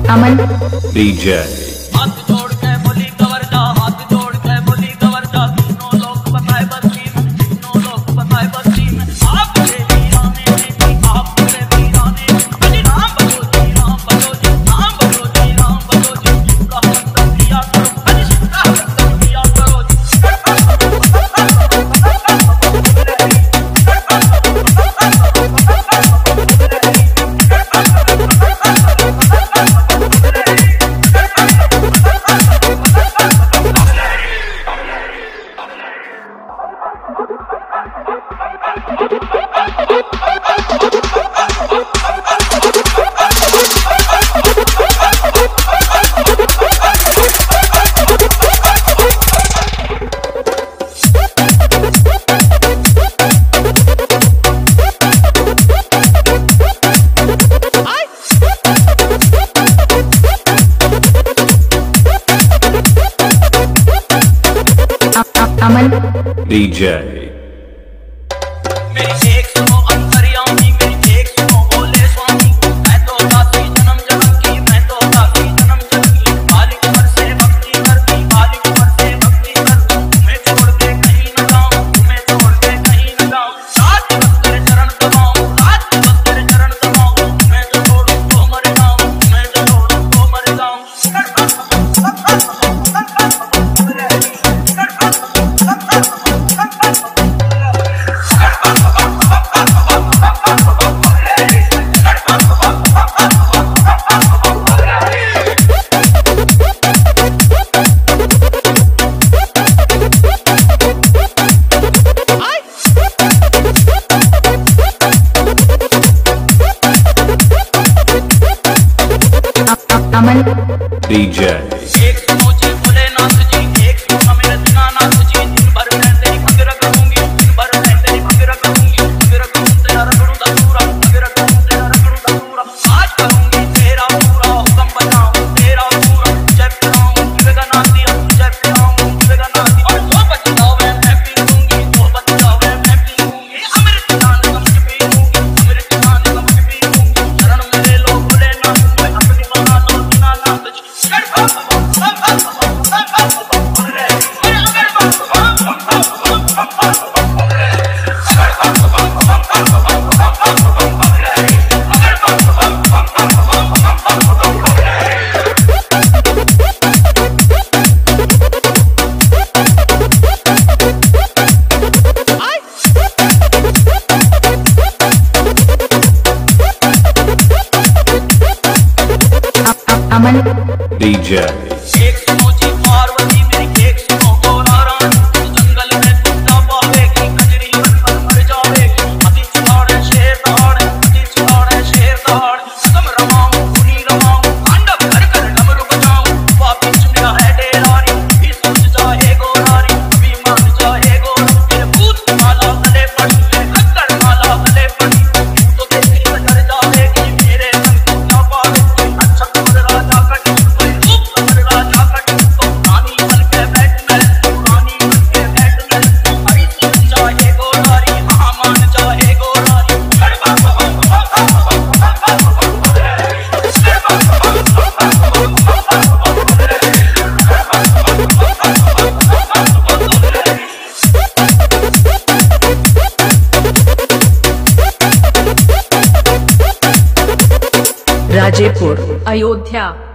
अमन DJ। हाथ जोड़ के बोली कवर जा, हाथ जोड़ के बोली कवर जा, तीनों लोग बताए बस्ती में, तीनों लोग बताए बस्ती में। आप मेरे वीराने ने, आप मेरे वीराने ने, अजी राम बलो जी, राम बलो जी, राम बलो जी, राम बलो जी, शिव का हस्तक लिया करो, अजी शिव का हस्तक लिया करो जी। अमन DJ। मेरी एक सुनो अंतर्यामी, मेरी एक सुनो बोले स्वामी, मैं तो दासी जन्म जन्म की, मैं तो दासी जन्म जन्म की। बालिक पर से भक्ति करती, बालिक पर से भक्ति करती, तुम्हें छोड़ के कहीं न जाऊं, तुम्हें छोड़ के कहीं न जाऊं। 7 दिवस तेरे चरण दबाऊं, 7 दिवस तेरे चरण दबाऊं, तुम्हें जो छोड़ूं तो मर जाऊं, तुम्हें जो छोड़ूं तो मर जाऊं। अमन DJ। एक सुनो जी भोलेनाथ जी, एक सुनो मेरे दीनानाथ जी, दिन भर मैं तेरी भंग रखूंगी, दिन भर मैं तेरी भंग रखूंगी, भंग रखूं तेरा रगड़ू दसूरा, भंग रखूं तेरा रगड़ू दसूरा। आज करूंगी तेरा पूरा हुक्म बनाऊं तेरा पूरा, जय पिलाऊं विवेकानाथिया, जय पिलाऊं विवेकानाथिया। और जो बच जावे मैं पी लूंगी, जो बच जावे मैं पी लूंगी, अमृत जान समझ पी लूंगी, अमृत जान समझ पी लूंगी। शरण मेरे लो भोलेनाथ, मैं अपनी बना लो दीनानाथ जी। अमन DJ। एक सुनो जी पार्वती मेरी, एक सुनो गोरा रानी, जंगल में तुम जा पावेगी, कजरी बनकर मर जावेगी। अति चिहाड़े शेर दहाड़े, अति चिहाड़े शेर दहाड़े, कसम रमाऊं धुनी रमाऊं, तांडव कर कर डमरू बजाऊं। वापिस मेरा है डेरारी, भी सोच जाए गोरारी, भी मान जाए गोरा। मेरे भूत माला गले पड़ी, खद्दर माला गले पड़ी, तू तो देखी तो डर जावेगी, मेरे संग तू ना पावेगी। अच्छा कमर राजा का टिकट, रूप कमर राजा का टिकट, रानी बन के बैठ मैं, रानी बन के बैठ मैं। हरी सोच जाए गोरारी, हाँ मान जाए गोरारी। राजेपुर अयोध्या।